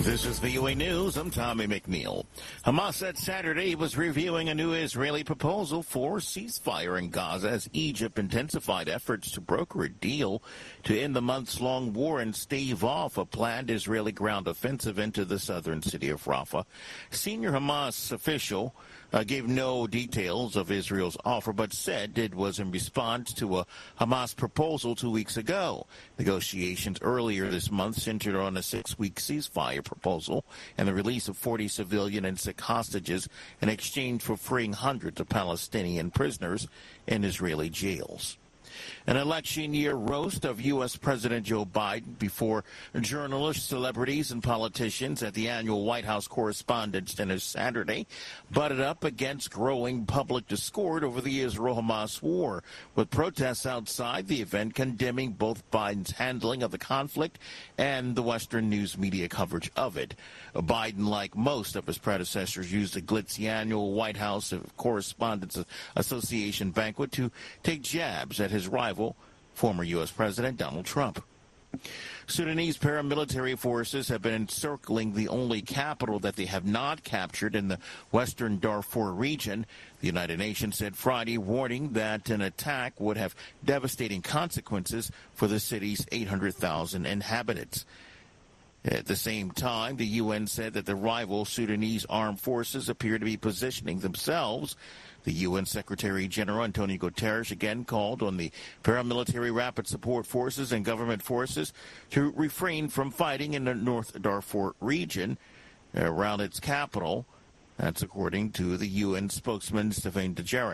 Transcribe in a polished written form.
This is VOA News. I'm Tommy McNeil. Hamas said Saturday it was reviewing a new Israeli proposal for ceasefire in Gaza as Egypt intensified efforts to broker a deal to end the months-long war and stave off a planned Israeli ground offensive into the southern city of Rafah. Senior Hamas official gave no details of Israel's offer, but said it was in response to a Hamas proposal 2 weeks ago. Negotiations earlier this month centered on a 6-week ceasefire proposal and the release of 40 civilian and sick hostages in exchange for freeing hundreds of Palestinian prisoners in Israeli jails. An election year roast of U.S. President Joe Biden before journalists, celebrities, and politicians at the annual White House Correspondents' Dinner Saturday butted up against growing public discord over the Israel-Hamas war, with protests outside the event condemning both Biden's handling of the conflict and the Western news media coverage of it. Biden, like most of his predecessors, used the glitzy annual White House Correspondents' Association banquet to take jabs at his rival, former U.S. President Donald Trump. Sudanese paramilitary forces have been encircling the only capital that they have not captured in the western Darfur region. The United Nations said Friday, warning that an attack would have devastating consequences for the city's 800,000 inhabitants. At the same time, the UN said that the rival Sudanese armed forces appear to be positioning themselves. The UN Secretary General Antonio Guterres again called on the paramilitary rapid support forces and government forces to refrain from fighting in the North Darfur region around its capital. That's according to the UN spokesman Stéphane Dujarric.